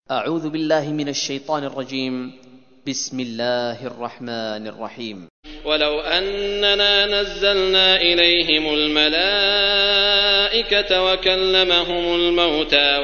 أعوذ بالله من الشيطان الرجيم. بسم الله الرحمن الرحيم. ولو أننا نزلنا إليهم الملائكة وكلمهم الموتى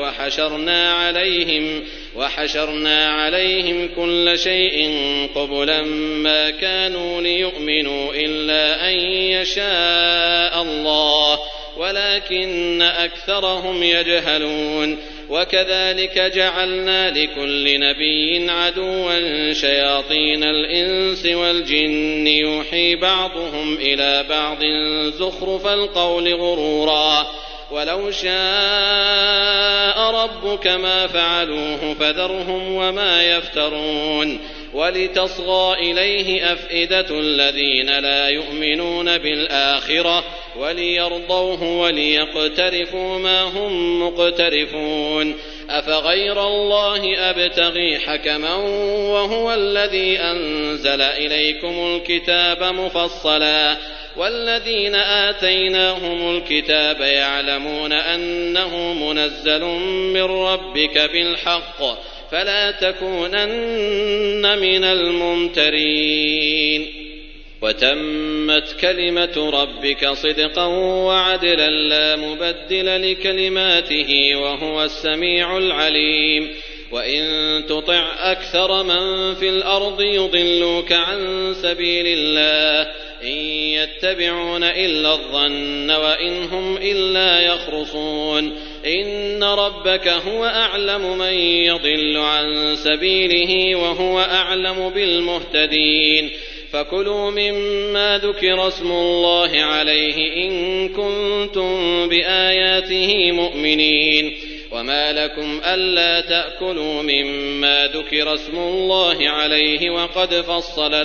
وحشرنا عليهم كل شيء قبلا ما كانوا ليؤمنوا إلا أن يشاء الله ولكن أكثرهم يجهلون. وكذلك جعلنا لكل نبي عدوا شياطين الإنس والجن يوحي بعضهم إلى بعض زخرف القول غرورا ولو شاء ربك ما فعلوه فذرهم وما يفترون. ولتصغى إليه أفئدة الذين لا يؤمنون بالآخرة وليرضوه وليقترفوا ما هم مقترفون. أفغير الله أبتغي حكما وهو الذي أنزل إليكم الكتاب مفصلا والذين آتيناهم الكتاب يعلمون أنه منزل من ربك بالحق فلا تكونن من الممترين. وتمت كلمة ربك صدقا وعدلا لا مبدل لكلماته وهو السميع العليم. وإن تطع أكثر من في الأرض يضلوك عن سبيل الله إن يتبعون إلا الظن وإن هم إلا يخرصون. إن ربك هو أعلم من يضل عن سبيله وهو أعلم بالمهتدين. فكلوا مما ذكر اسم الله عليه إن كنتم بآياته مؤمنين. وما لكم ألا تأكلوا مما ذكر اسم الله عليه وقد فصل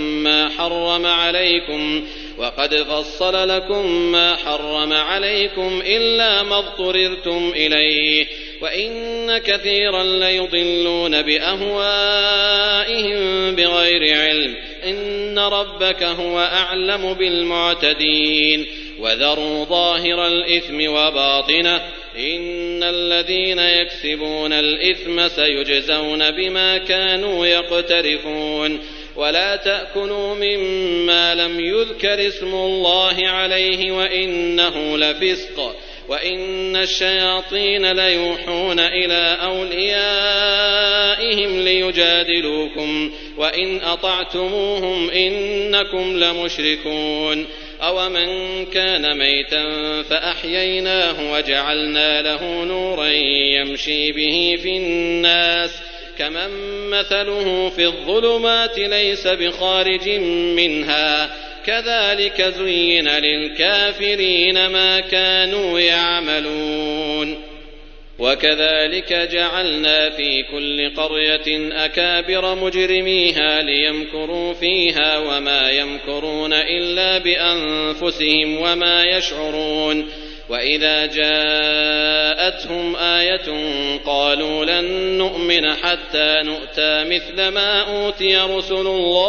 لكم ما حرم عليكم إلا ما اضطررتم إليه. وإن كثيرا ليضلون بأهوائهم بغير علم. إن ربك هو أعلم بالمعتدين. وذروا ظاهر الإثم وباطنه إن الذين يكسبون الإثم سيجزون بما كانوا يقترفون. ولا تأكلوا مما لم يذكر اسم الله عليه وإنه لفسق. وإن الشياطين ليوحون إلى أوليائهم ليجادلوكم وإن أطعتموهم إنكم لمشركون. أومن كان ميتا فأحييناه وجعلنا له نورا يمشي به في الناس كمن مثله في الظلمات ليس بخارج منها كذلك زين للكافرين ما كانوا يعملون. وكذلك جعلنا في كل قرية أكابر مجرميها ليمكروا فيها وما يمكرون إلا بأنفسهم وما يشعرون. وإذا جاءتهم آية قالوا لن نؤمن حتى نؤتى مثل ما أوتي رسل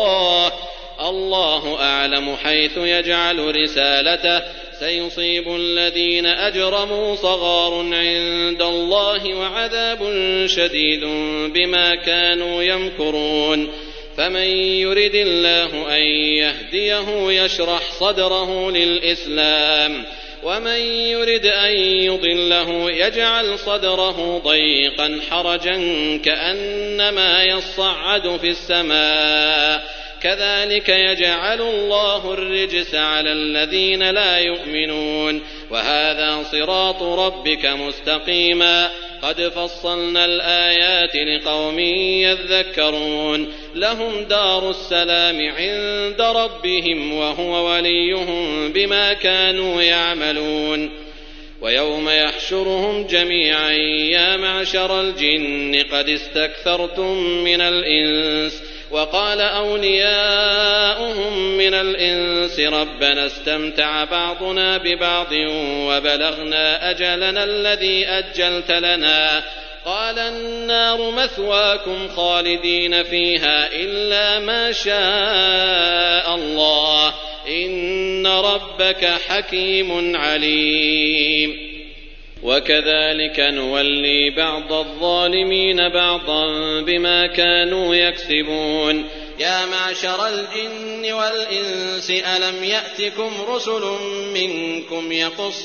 الله أعلم حيث يجعل رسالته سيصيب الذين أجرموا صغار عند الله وعذاب شديد بما كانوا يمكرون. فمن يرد الله أن يهديه يشرح صدره للإسلام ومن يرد أن يضله يجعل صدره ضيقا حرجا كأنما يصعد في السماء كذلك يجعل الله الرجس على الذين لا يؤمنون. وهذا صراط ربك مستقيما قد فصلنا الآيات لقوم يذكرون. لهم دار السلام عند ربهم وهو وليهم بما كانوا يعملون. ويوم يحشرهم جميعا يا معشر الجن قد استكثرتم من الإنس وقال أولياؤهم من الإنس ربنا استمتع بعضنا ببعض وبلغنا أجلنا الذي أجلت لنا قال النار مثواكم خالدين فيها إلا ما شاء الله إن ربك حكيم عليم. وكذلك نولي بعض الظالمين بعضا بما كانوا يكسبون. يا معشر الجن والإنس ألم يأتكم رسل منكم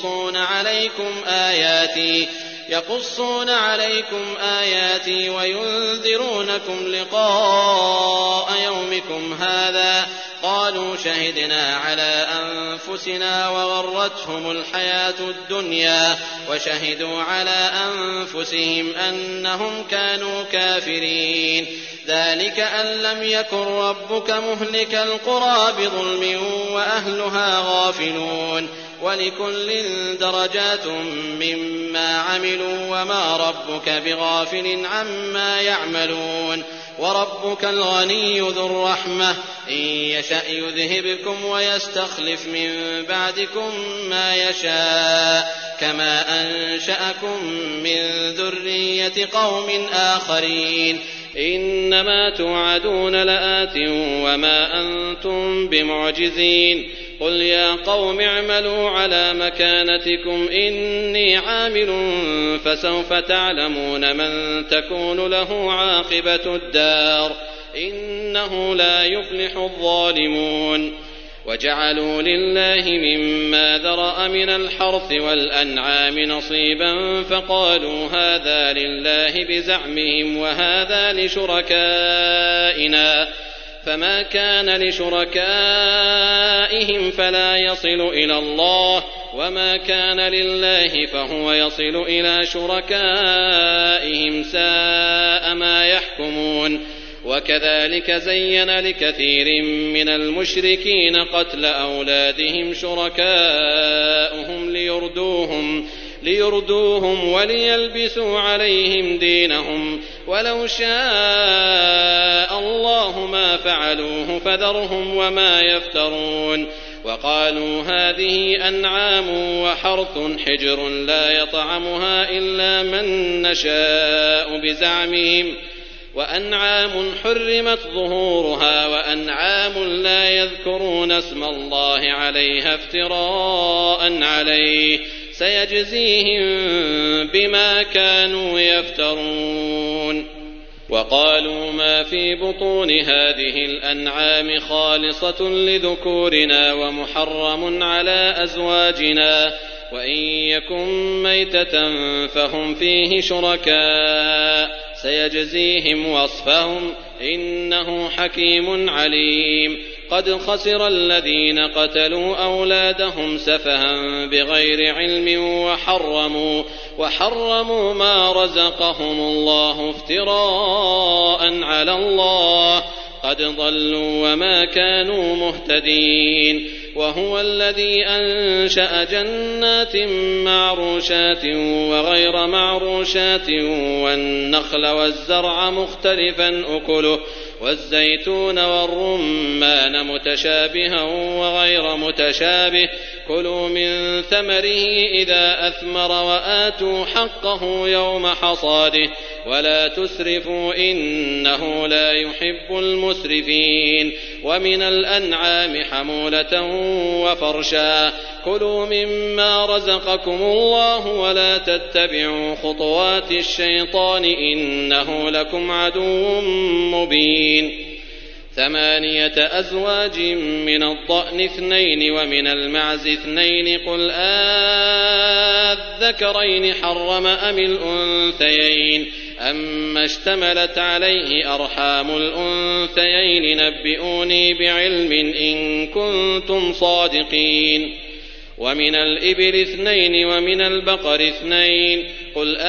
يقصون عليكم آياتي وينذرونكم لقاء يومكم هذا؟ قالوا شهدنا على أنفسنا وغرتهم الحياة الدنيا وشهدوا على أنفسهم أنهم كانوا كافرين. ذلك أن لم يكن ربك مهلك القرى بظلم وأهلها غافلون. ولكل درجات مما عملوا وما ربك بغافل عما يعملون. وربك الغني ذو الرحمة إن يشأ يذهبكم ويستخلف من بعدكم ما يشاء كما أنشأكم من ذرية قوم آخرين. إنما توعدون لآت وما أنتم بمعجزين. قل يا قوم اعملوا على مكانتكم إني عامل فسوف تعلمون من تكون له عاقبة الدار إنه لا يفلح الظالمون. وجعلوا لله مما ذرأ من الحرث والأنعام نصيبا فقالوا هذا لله بزعمهم وهذا لشركائنا فما كان لشركائهم فلا يصل إلى الله وما كان لله فهو يصل إلى شركائهم ساء ما يحكمون. وكذلك زين لكثير من المشركين قتل أولادهم شركاؤهم ليردوهم وليلبسوا عليهم دينهم ولو شاء الله ما فعلوه فذرهم وما يفترون. وقالوا هذه أنعام وحرث حجر لا يطعمها إلا من نشاء بزعمهم وأنعام حرمت ظهورها وأنعام لا يذكرون اسم الله عليها افتراء عليه سيجزيهم بما كانوا يفترون. وقالوا ما في بطون هذه الأنعام خالصة لذكورنا ومحرم على أزواجنا وإن يكن ميتة فهم فيه شركاء سيجزيهم وصفهم إنه حكيم عليم. قد خسر الذين قتلوا أولادهم سفها بغير علم وحرموا ما رزقهم الله افتراء على الله قد ضلوا وما كانوا مهتدين. وهو الذي أنشأ جنات معروشات وغير معروشات والنخل والزرع مختلفا أكله والزيتون والرمان متشابها وغير متشابه كلوا من ثمره إذا أثمر وآتوا حقه يوم حصاده ولا تسرفوا إنه لا يحب المسرفين. ومن الأنعام حمولة وفرشا كلوا مما رزقكم الله ولا تتبعوا خطوات الشيطان إنه لكم عدو مبين. 8 أزواج من الضأن 2 ومن المعز 2 قل الذكرين حرم أم الأنثيين أما اشتملت عليه أرحام الأنثيين نبئوني بعلم إن كنتم صادقين. ومن الإبل 2 ومن البقر 2 قل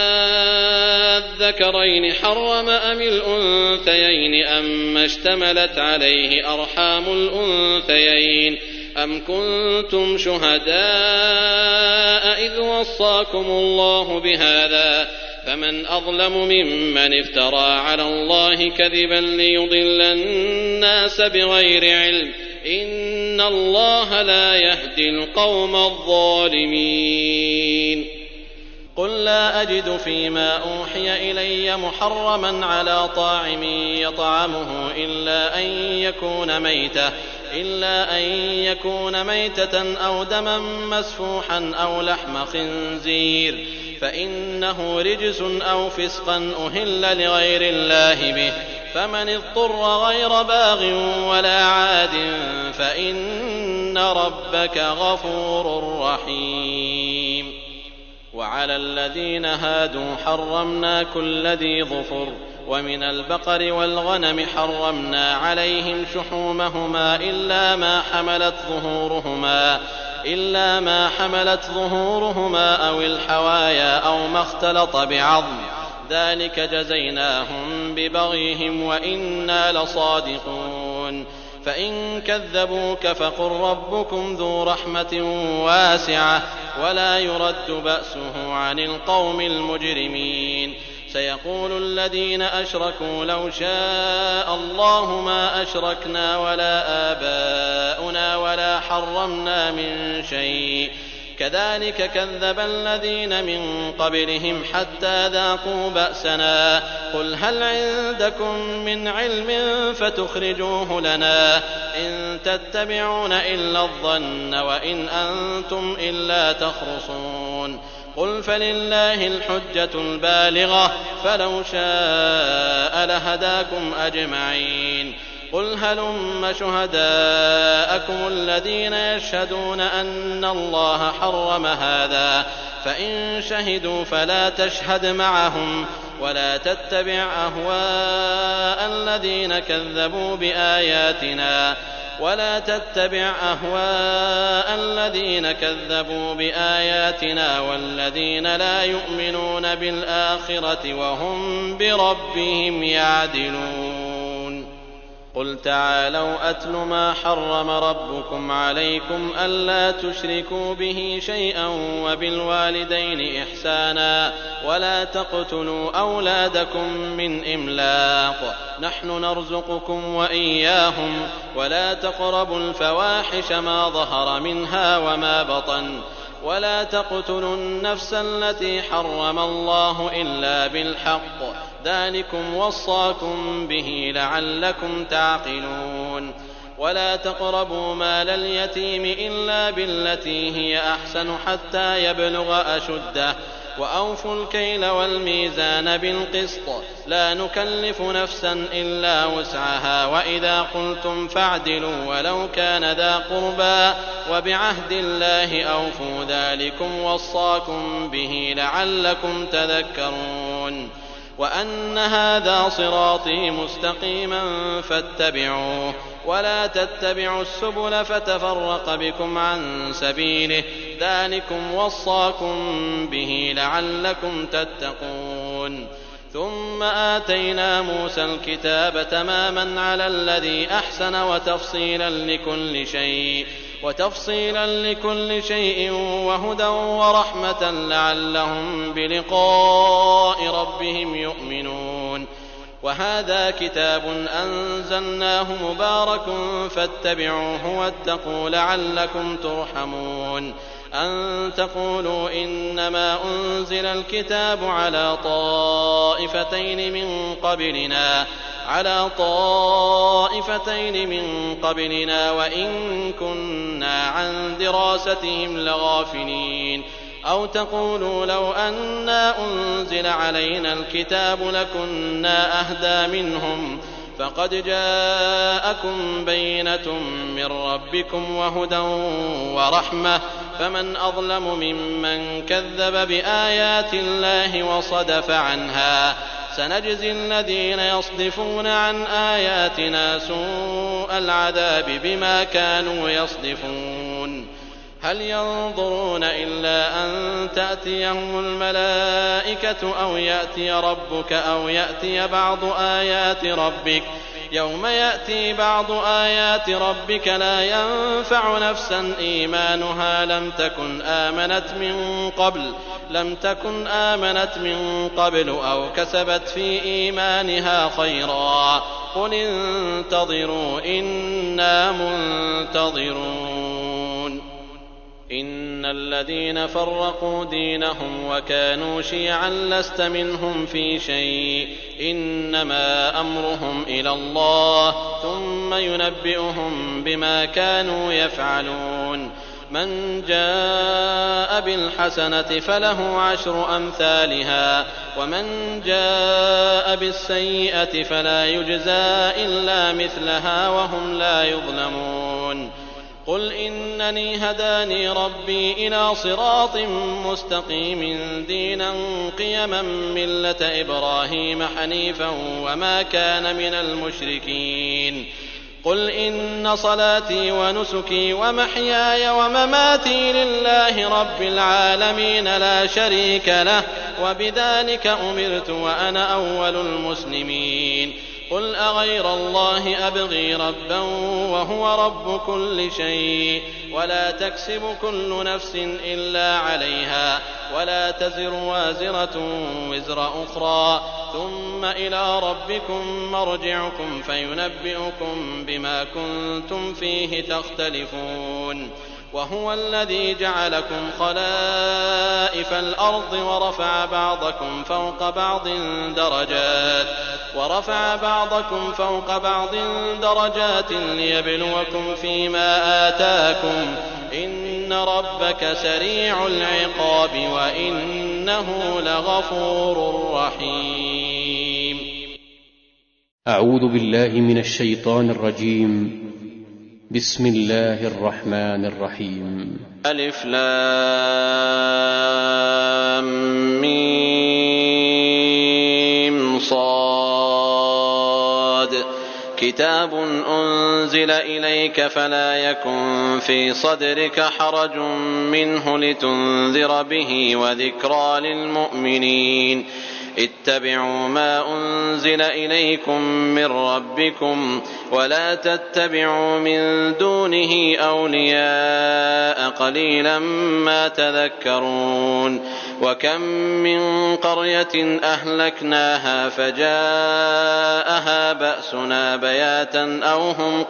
الذكرين حرم أم الأنثيين أما اشتملت عليه أرحام الأنثيين أم كنتم شهداء إذ وصاكم الله بهذا فمن أظلم ممن افترى على الله كذبا ليضل الناس بغير علم إن الله لا يهدي القوم الظالمين. قل لا أجد فيما أوحي إلي محرما على طاعم يطعمه إلا أن يكون ميتة إلا أن يكون ميتة أو دما مسفوحا أو لحم خنزير فإنه رجس أو فسقا أهل لغير الله به، فمن اضطر غير باغ ولا عاد فإن ربك غفور رحيم. وعلى الذين هادوا حرمنا كل ذي ظفر، ومن البقر والغنم حرمنا عليهم شحومهما إلا ما حملت ظهورهما أو الحوايا أو ما اختلط بعظم، ذلك جزيناهم ببغيهم وإنا لصادقون. فإن كذبوك فقل ربكم ذو رحمة واسعة ولا يرد بأسه عن القوم المجرمين. سيقول الذين أشركوا لو شاء الله ما أشركنا ولا آباؤنا ولا حرمنا من شيء، كذلك كذب الذين من قبلهم حتى ذاقوا بأسنا. قل هل عندكم من علم فتخرجوه لنا؟ إن تتبعون إلا الظن وإن أنتم إلا تخرصون. قل فلله الحجة البالغة فلو شاء لهداكم أجمعين. قل هلم شهداءكم الذين يشهدون أن الله حرم هذا، فإن شهدوا فلا تشهد معهم ولا تتبع أهواء الذين كذبوا بآياتنا والذين لا يؤمنون بالآخرة وهم بربهم يعدلون. قل تعالوا أتل ما حرم ربكم عليكم ألا تشركوا به شيئا وبالوالدين إحسانا ولا تقتلوا أولادكم من إملاق، نحن نرزقكم وإياهم، ولا تقربوا الفواحش ما ظهر منها وما بطن، ولا تقتلوا النفس التي حرم الله إلا بالحق، ذلكم وصاكم به لعلكم تعقلون. ولا تقربوا مال اليتيم إلا بالتي هي أحسن حتى يبلغ أشده، وأوفوا الكيل والميزان بالقسط، لا نكلف نفسا إلا وسعها، وإذا قلتم فاعدلوا ولو كان ذا قربى، وبعهد الله أوفوا، ذلكم وصاكم به لعلكم تذكرون. وأن هذا صراطي مستقيما فاتبعوه ولا تتبعوا السبل فتفرق بكم عن سبيله، ذلكم وصاكم به لعلكم تتقون. ثم آتينا موسى الكتاب تماما على الذي أحسن وتفصيلا لكل شيء وهدى ورحمة لعلهم بلقاء ربهم يؤمنون. وهذا كتاب أنزلناه مبارك فاتبعوه واتقوا لعلكم ترحمون. أن تقولوا إنما أنزل الكتاب على طائفتين من قبلنا وإن كنا عن دراستهم لغافلين. أو تقولوا لو أنا أنزل علينا الكتاب لكنا أهدى منهم، فقد جاءكم بينة من ربكم وهدى ورحمة، فمن أظلم ممن كذب بآيات الله وصدف عنها. سنجزي الذين يصدفون عن آياتنا سوء العذاب بما كانوا يصدفون. هل ينظرون إلا أن تأتيهم الملائكة أو يأتي ربك أو يأتي بعض آيات ربك؟ يوم يأتي بعض آيات ربك لا ينفع نفسا إيمانها لم تكن آمنت من قبل أو كسبت في إيمانها خيرا. قل انتظروا إنا منتظرون. إن الذين فرقوا دينهم وكانوا شيعا لست منهم في شيء إنما أمرهم إلى الله ثم ينبئهم بما كانوا يفعلون من جاء بالحسنة فله 10 أمثالها ومن جاء بالسيئة فلا يجزى إلا مثلها وهم لا يظلمون قل إنني هداني ربي إلى صراط مستقيم دينا قيما ملة إبراهيم حنيفا وما كان من المشركين قل إن صلاتي ونسكي ومحياي ومماتي لله رب العالمين لا شريك له وبذلك أمرت وأنا أول المسلمين قل أغير الله أبغي ربا وهو رب كل شيء ولا تكسب كل نفس إلا عليها ولا تزر وازرة وزر أخرى ثم إلى ربكم مرجعكم فينبئكم بما كنتم فيه تختلفون وهو الذي جعلكم خلائف الأرض ورفع بعضكم فوق بعض درجات ليبلوكم فيما آتاكم إن ربك سريع العقاب وإنه لغفور رحيم. أعوذ بالله من الشيطان الرجيم. بسم الله الرحمن الرحيم. ألف لام ميم صاد كتاب أنزل إليك فلا يكن في صدرك حرج منه لتنذر به وذكرى للمؤمنين اتبعوا ما أنزل إليكم من ربكم ولا تتبعوا من دونه أولياء قليلا ما تذكرون وكم من قرية أهلكناها فجاءها بأسنا بياتا أو هم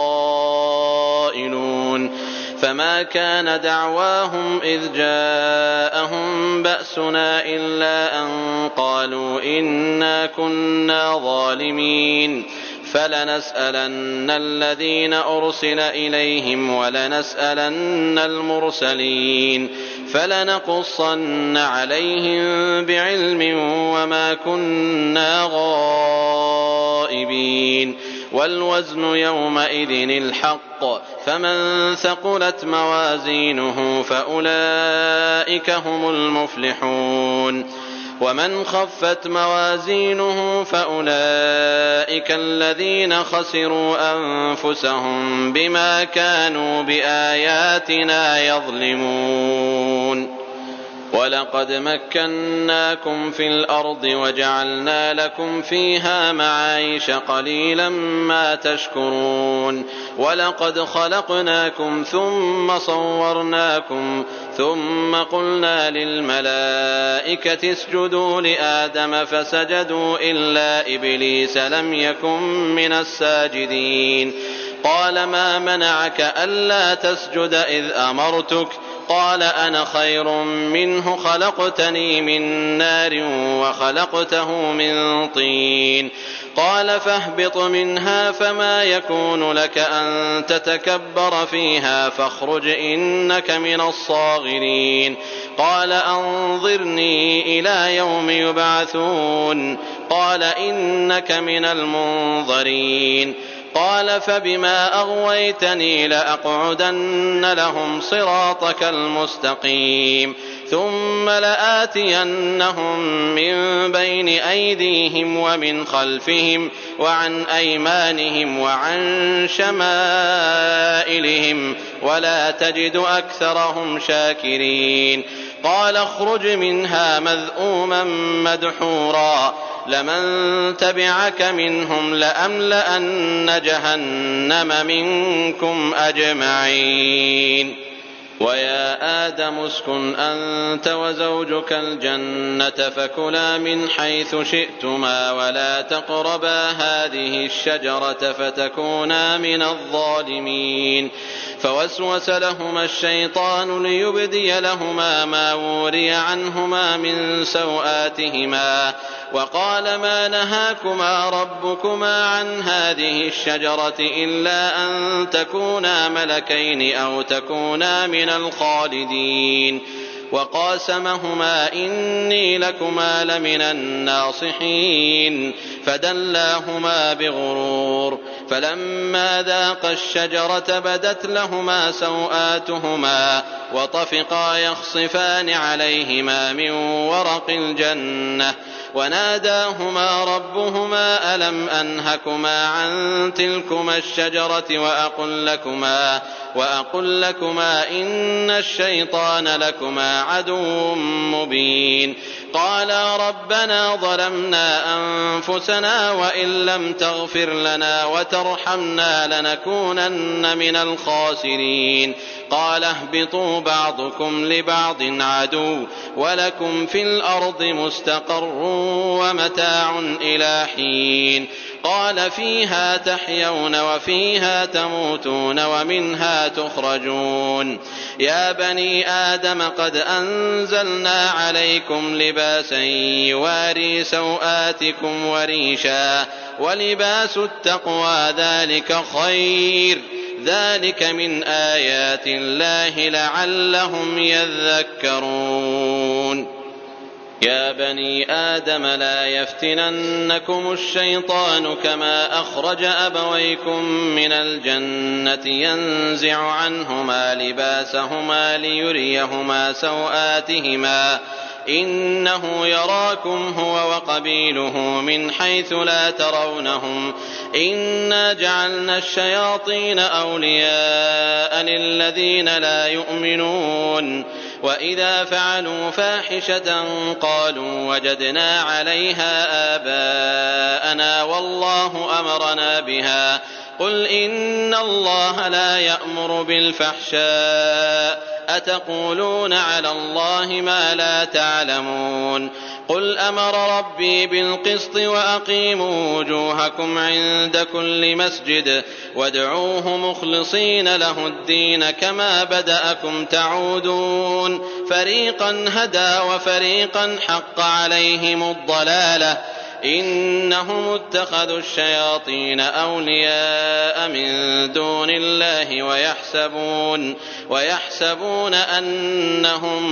قائلون فما كان دعواهم إذ جاءهم بأسنا إلا أن قالوا إنا كنا ظالمين فلنسألن الذين أرسل إليهم ولنسألن المرسلين فلنقصن عليهم بعلم وما كنا غائبين والوزن يومئذ الحق فمن ثقلت موازينه فأولئك هم المفلحون ومن خفت موازينه فأولئك الذين خسروا أنفسهم بما كانوا بآياتنا يظلمون ولقد مكناكم في الأرض وجعلنا لكم فيها معايش قليلا ما تشكرون ولقد خلقناكم ثم صورناكم ثم قلنا للملائكة اسجدوا لآدم فسجدوا إلا إبليس لم يكن من الساجدين قال ما منعك ألا تسجد إذ أمرتك قال أنا خير منه خلقتني من نار وخلقته من طين قال فاهبط منها فما يكون لك أن تتكبر فيها فاخرج إنك من الصاغرين قال أنظرني إلى يوم يبعثون قال إنك من المنظرين قال فبما أغويتني لأقعدن لهم صراطك المستقيم ثم لآتينهم من بين أيديهم ومن خلفهم وعن أيمانهم وعن شمائلهم ولا تجد أكثرهم شاكرين قال اخرج منها مذءوما مدحورا لمن تبعك منهم لأملأن جهنم منكم أجمعين ويا آدم اسكن أنت وزوجك الجنة فكلا من حيث شئتما ولا تقربا هذه الشجرة فتكونا من الظالمين فوسوس لهما الشيطان ليبدي لهما ما وري عنهما من سوآتهما وقال ما نهاكما ربكما عن هذه الشجرة إلا أن تكونا ملكين أو تكونا من الخالدين وقاسمهما إني لكما لمن الناصحين فدلاهما بغرور فلما ذاقا الشجرة بدت لهما سوآتهما وطفقا يخصفان عليهما من ورق الجنة وناداهما ربهما ألم أنهكما عن تلكما الشجرة وأقل لكما إن الشيطان لكما عدو مبين قالا ربنا ظلمنا أنفسنا وإن لم تغفر لنا وترحمنا لنكونن من الخاسرين قال اهبطوا بعضكم لبعض عدو ولكم في الأرض مستقر ومتاع إلى حين قال فيها تحيون وفيها تموتون ومنها تخرجون يا بني آدم قد أنزلنا عليكم لباسا يواري سوآتكم وريشا ولباس التقوى ذلك خير ذلك من آيات الله لعلهم يذكرون يا بني آدم لا يفتننكم الشيطان كما أخرج أبويكم من الجنة ينزع عنهما لباسهما ليريهما سوآتهما إنه يراكم هو وقبيله من حيث لا ترونهم إنا جعلنا الشياطين أولياء للذين لا يؤمنون وإذا فعلوا فاحشة قالوا وجدنا عليها آباءنا والله أمرنا بها قل إن الله لا يأمر بالفحشاء أتقولون على الله ما لا تعلمون قل أمر ربي بالقسط وأقيموا وجوهكم عند كل مسجد وادعوه مخلصين له الدين كما بدأكم تعودون فريقا هدى وفريقا حق عليهم الضلالة إنهم اتخذوا الشياطين أولياء من دون الله ويحسبون أنهم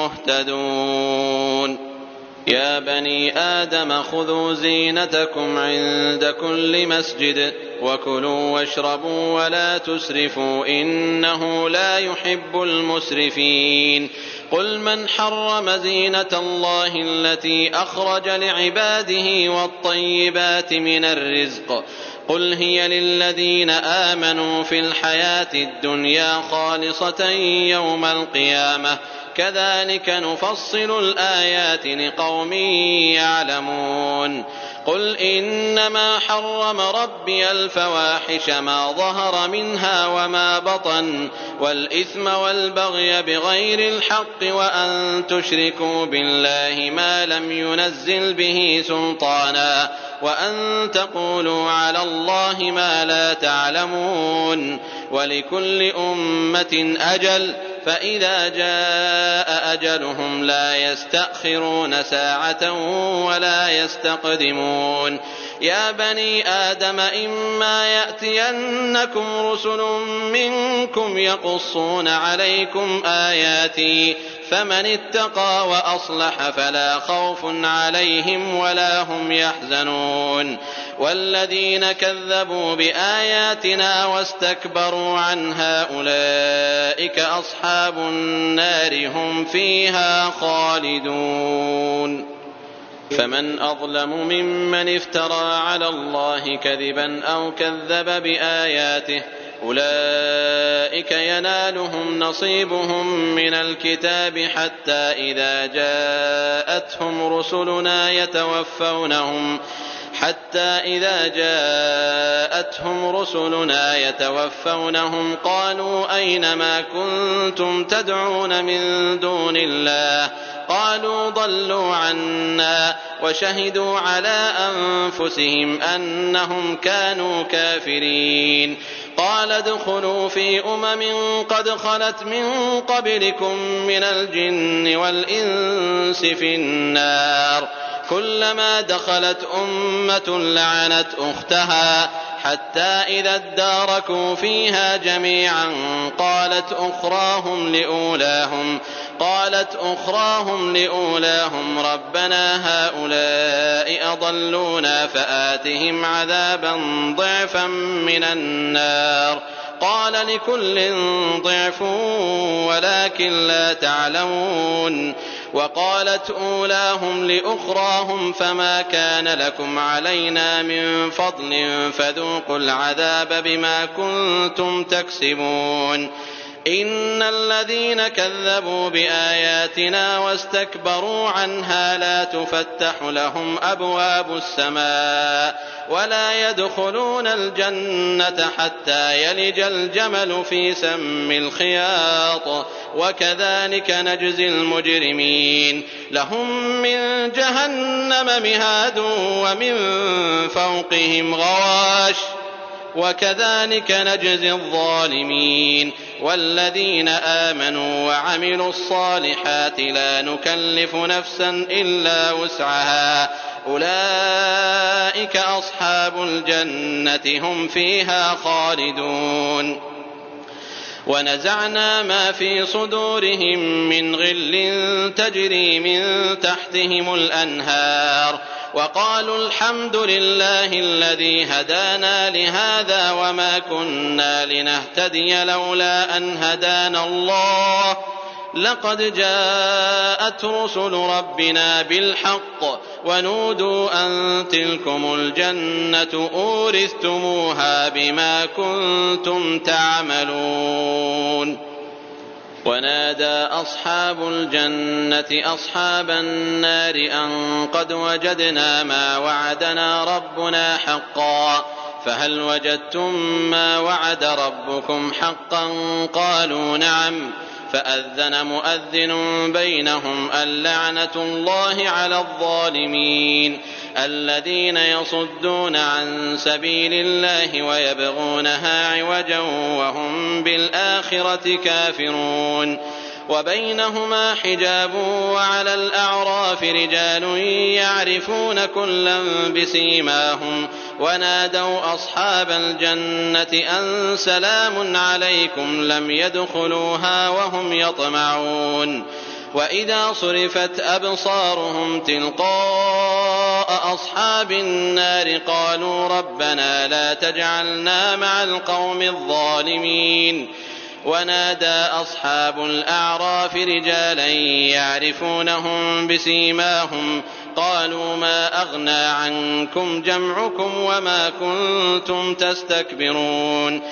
مهتدون يا بني آدم خذوا زينتكم عند كل مسجد وكلوا واشربوا ولا تسرفوا إنه لا يحب المسرفين قل من حرم زينة الله التي أخرج لعباده والطيبات من الرزق قل هي للذين آمنوا في الحياة الدنيا خالصة يوم القيامة كذلك نفصل الآيات لقوم يعلمون قل إنما حرم ربي الفواحش ما ظهر منها وما بطن والإثم والبغي بغير الحق وأن تشركوا بالله ما لم ينزل به سلطانا وأن تقولوا على الله ما لا تعلمون ولكل أمة أجل فإذا جاء أجلهم لا يستأخرون ساعة ولا يستقدمون يا بني آدم إما يأتينكم رسل منكم يقصون عليكم آياتي فمن اتقى وأصلح فلا خوف عليهم ولا هم يحزنون والذين كذبوا بآياتنا واستكبروا عنها أولئك أصحاب النار هم فيها خالدون فمن أظلم ممن افترى على الله كذبا أو كذب بآياته أولئك ينالهم نصيبهم من الكتاب حتى إذا جاءتهم رسلنا يتوفونهم قالوا أين ما كنتم تدعون من دون الله قالوا ضلوا عنا وشهدوا على أنفسهم أنهم كانوا كافرين. قال ادخلوا في قد خلت من قبلكم من الجن والإنس في النار كلما دخلت أمة لعنت أختها حتى إذا اداركوا فيها جميعا قالت أخراهم لأولاهم ربنا هؤلاء أضلونا فآتهم عذابا ضعفا من النار قال لكل ضعف ولكن لا تعلمون. وقالت أولاهم لأخراهم فما كان لكم علينا من فضل فذوقوا العذاب بما كنتم تكسبون. إن الذين كذبوا بآياتنا واستكبروا عنها لا تفتح لهم أبواب السماء ولا يدخلون الجنة حتى يلج الجمل في سم الخياط وكذلك نجزي المجرمين. لهم من جهنم مهاد ومن فوقهم غواش وكذلك نجزي الظالمين. والذين آمنوا وعملوا الصالحات لا نكلف نفسا إلا وسعها أولئك أصحاب الجنة هم فيها خالدون. ونزعنا ما في صدورهم من غل تجري من تحتهم الأنهار وقالوا الحمد لله الذي هدانا لهذا وما كنا لنهتدي لولا أن هدانا الله لقد جاءت رسل ربنا بالحق ونودوا أن تلكم الجنة أورثتموها بما كنتم تعملون. ونادى أصحاب الجنة أصحاب النار أن قد وجدنا ما وعدنا ربنا حقا فهل وجدتم ما وعد ربكم حقا قالوا نعم فأذن مؤذن بينهم اللعنة الله على الظالمين الذين يصدون عن سبيل الله ويبغونها عوجا وهم بالآخرة كافرون. وبينهما حجاب وعلى الأعراف رجال يعرفون كلا بسيماهم ونادوا أصحاب الجنة أن سلام عليكم لم يدخلوها وهم يطمعون. وإذا صرفت أبصارهم تلقاء أصحاب النار قالوا ربنا لا تجعلنا مع القوم الظالمين. ونادى أصحاب الأعراف رجالا يعرفونهم بسيماهم قالوا ما أغنى عنكم جمعكم وما كنتم تستكبرون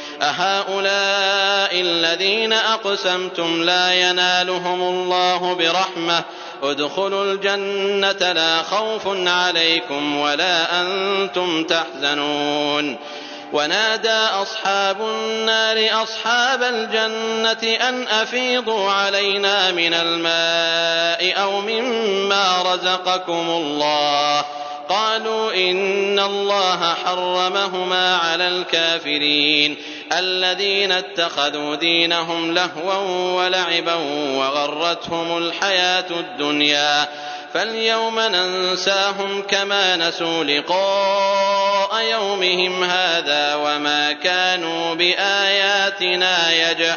أهؤلاء الذين أقسمتم لا ينالهم الله برحمة ادخلوا الجنة لا خوف عليكم ولا أنتم تحزنون. ونادى أصحاب النار أصحاب الجنة أن أفيضوا علينا من الماء أو مما رزقكم الله قالوا إن الله حرمهما على الكافرين الذين اتخذوا دينهم لهوا ولعبا وغرتهم الحياة الدنيا فاليوم ننساهم كما نسوا لقاء يومهم هذا وما كانوا بآياتنا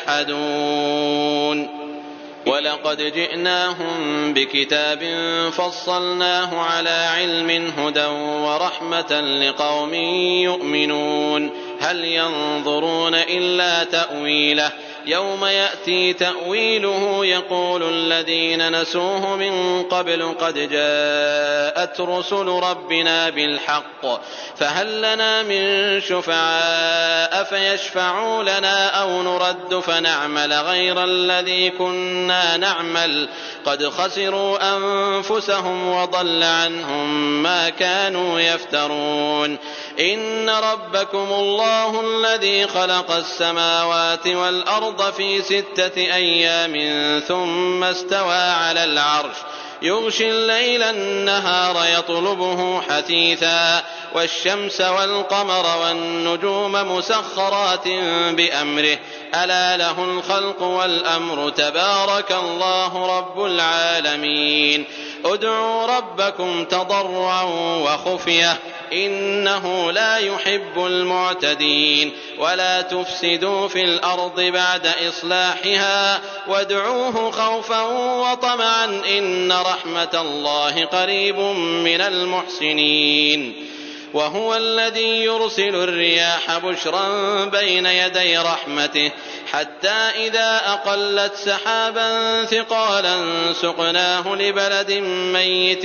يجحدون. ولقد جئناهم بكتاب فصلناه على علم هدى ورحمة لقوم يؤمنون هل ينظرون إلا تأويله يوم يأتي تأويله يقول الذين نسوه من قبل قد جاءت رسل ربنا بالحق فهل لنا من شفعاء فيشفعوا لنا أو نرد فنعمل غير الذي كنا نعمل قد خسروا أنفسهم وضل عنهم ما كانوا يفترون إن ربكم الله الذي خلق السماوات والأرض في 6 أيام ثم استوى على العرش يغشي الليل النهار يطلبه حثيثا والشمس والقمر والنجوم مسخرات بأمره ألا له الخلق والأمر تبارك الله رب العالمين ادعوا ربكم تضرعا وخفية إنه لا يحب المعتدين ولا تفسدوا في الأرض بعد إصلاحها وادعوه خوفا وطمعا إن رحمة الله قريب من المحسنين وهو الذي يرسل الرياح بشرا بين يدي رحمته حتى إذا أقلت سحابا ثقالا سقناه لبلد ميت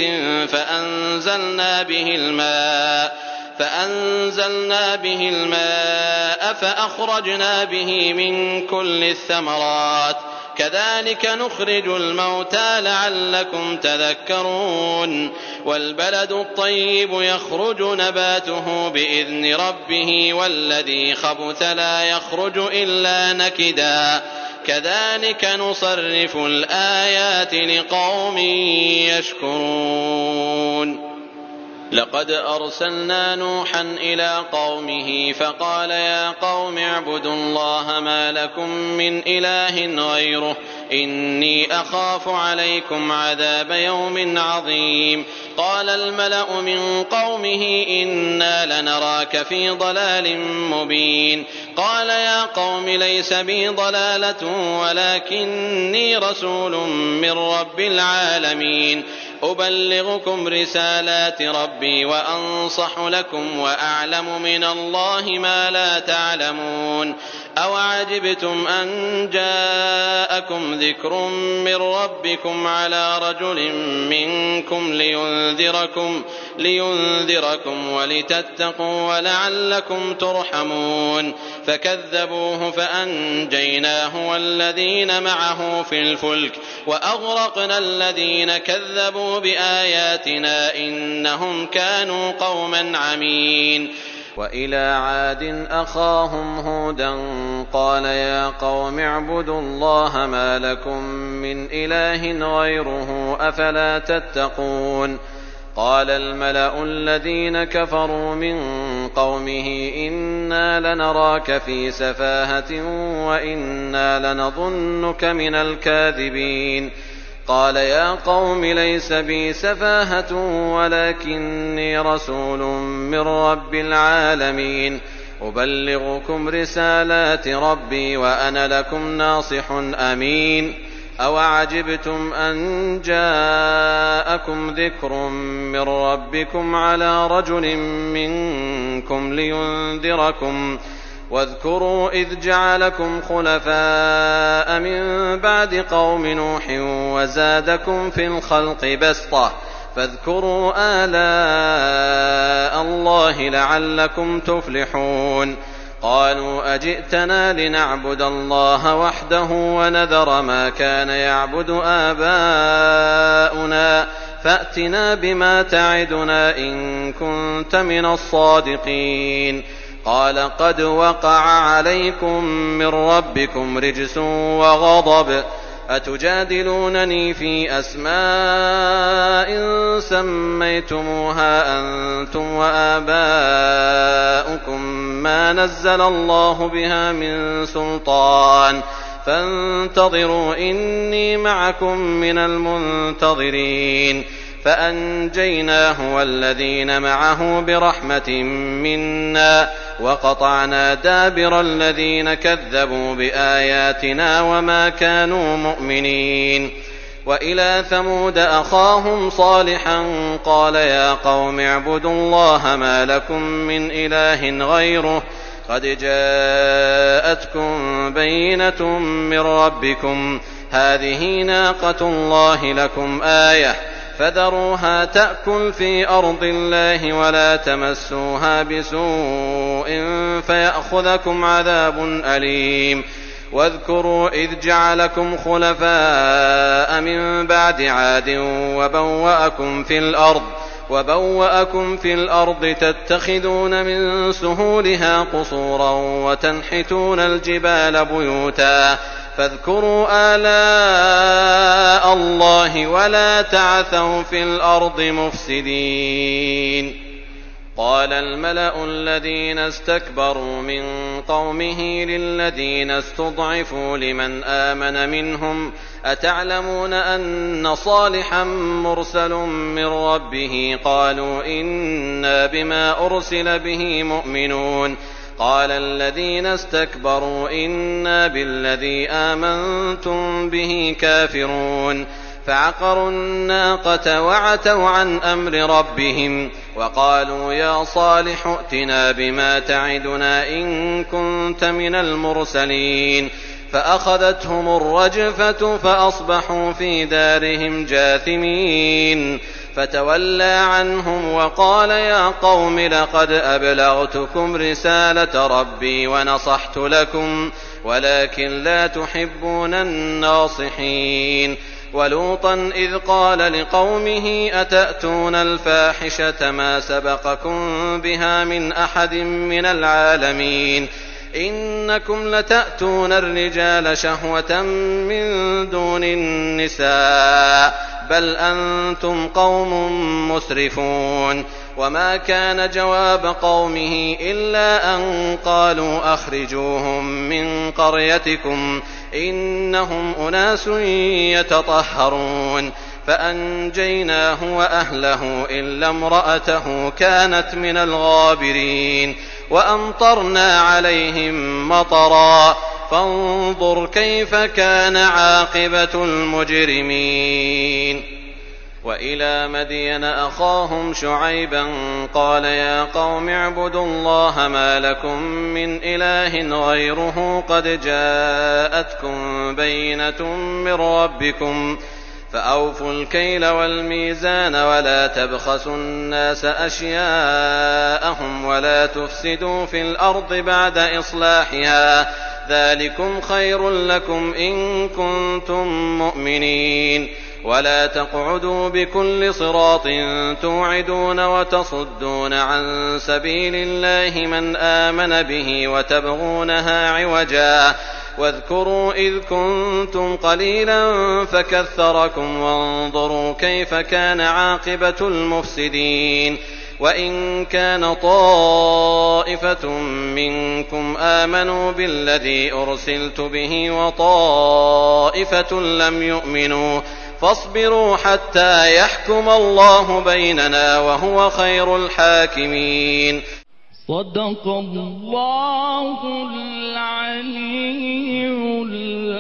فأنزلنا به الماء فأخرجنا به من كل الثمرات كذلك نخرج الموتى لعلكم تذكرون والبلد الطيب يخرج نباته بإذن ربه والذي خبث لا يخرج إلا نكدا كذلك نصرف الآيات لقوم يشكرون لقد أرسلنا نوحا إلى قومه فقال يا قوم اعبدوا الله ما لكم من إله غيره إني أخاف عليكم عذاب يوم عظيم قال الملأ من قومه إنا لنراك في ضلال مبين قال يا قوم ليس بي ضلالة ولكني رسول من رب العالمين أبلغكم رسالات ربي وأنصح لكم وأعلم من الله ما لا تعلمون أوعجبتم أن جاءكم ذكر من ربكم على رجل منكم لينذركم ولتتقوا ولعلكم ترحمون فكذبوه فأنجيناه والذين معه في الفلك وأغرقنا الذين كذبوا بآياتنا إنهم كانوا قوما عمين وإلى عاد أخاهم هودا قال يا قوم اعبدوا الله ما لكم من إله غيره أفلا تتقون قال الملأ الذين كفروا من قومه إنا لنراك في سفاهة وإنا لنظنك من الكاذبين قال يا قوم ليس بي سفاهة ولكني رسول من رب العالمين أبلغكم رسالات ربي وأنا لكم ناصح أمين أوعجبتم أن جاءكم ذكر من ربكم على رجل منكم لينذركم واذكروا إذ جعلكم خلفاء من بعد قوم نوح وزادكم في الخلق بسطة فاذكروا آلاء الله لعلكم تفلحون قالوا أجئتنا لنعبد الله وحده ونذر ما كان يعبد آباؤنا فأتنا بما تعدنا إن كنت من الصادقين قال قد وقع عليكم من ربكم رجس وغضب أتجادلونني في أسماء سميتموها أنتم وآباؤكم ما نزل الله بها من سلطان فانتظروا إني معكم من المنتظرين فأنجيناه والذين معه برحمة منا وقطعنا دابر الذين كذبوا بآياتنا وما كانوا مؤمنين وإلى ثمود أخاهم صالحا قال يا قوم اعبدوا الله ما لكم من إله غيره قد جاءتكم بينة من ربكم هذه ناقة الله لكم آية فذروها تأكل في أرض الله ولا تمسوها بسوء فيأخذكم عذاب أليم واذكروا إذ جعلكم خلفاء من بعد عاد وبوأكم في الأرض تتخذون من سهولها قصورا وتنحتون الجبال بيوتا فاذكروا آلاء الله ولا تعثوا في الأرض مفسدين. قال الملأ الذين استكبروا من قومه للذين استضعفوا لمن آمن منهم أتعلمون أن صالحا مرسل من ربه قالوا إنا بما أرسل به مؤمنون قال الذين استكبروا إنا بالذي آمنتم به كافرون فعقروا الناقة وعتوا عن أمر ربهم وقالوا يا صالح ائتنا بما تعدنا إن كنت من المرسلين فأخذتهم الرجفة فأصبحوا في دارهم جاثمين فتولى عنهم وقال يا قوم لقد أبلغتكم رسالة ربي ونصحت لكم ولكن لا تحبون الناصحين. ولوطا إذ قال لقومه أتأتون الفاحشة ما سبقكم بها من أحد من العالمين إنكم لتأتون الرجال شهوة من دون النساء بل أنتم قوم مسرفون. وما كان جواب قومه إلا أن قالوا أخرجوهم من قريتكم إنهم أناس يتطهرون فأنجيناه وأهله إلا امرأته كانت من الغابرين وأمطرنا عليهم مطرا فانظر كيف كان عاقبة المجرمين. وإلى مدين أخاهم شعيبا قال يا قوم اعبدوا الله ما لكم من إله غيره قد جاءتكم بينة من ربكم فأوفوا الكيل والميزان ولا تبخسوا الناس أشياءهم ولا تفسدوا في الأرض بعد إصلاحها ذلكم خير لكم إن كنتم مؤمنين. ولا تقعدوا بكل صراط توعدون وتصدون عن سبيل الله من آمن به وتبغونها عوجا واذكروا إذ كنتم قليلا فكثركم وانظروا كيف كان عاقبة المفسدين. وإن كان طائفة منكم آمنوا بالذي أرسلت به وطائفة لم يؤمنوا فاصبروا حتى يحكم الله بيننا وهو خير الحاكمين. صدق الله العلي العظيم.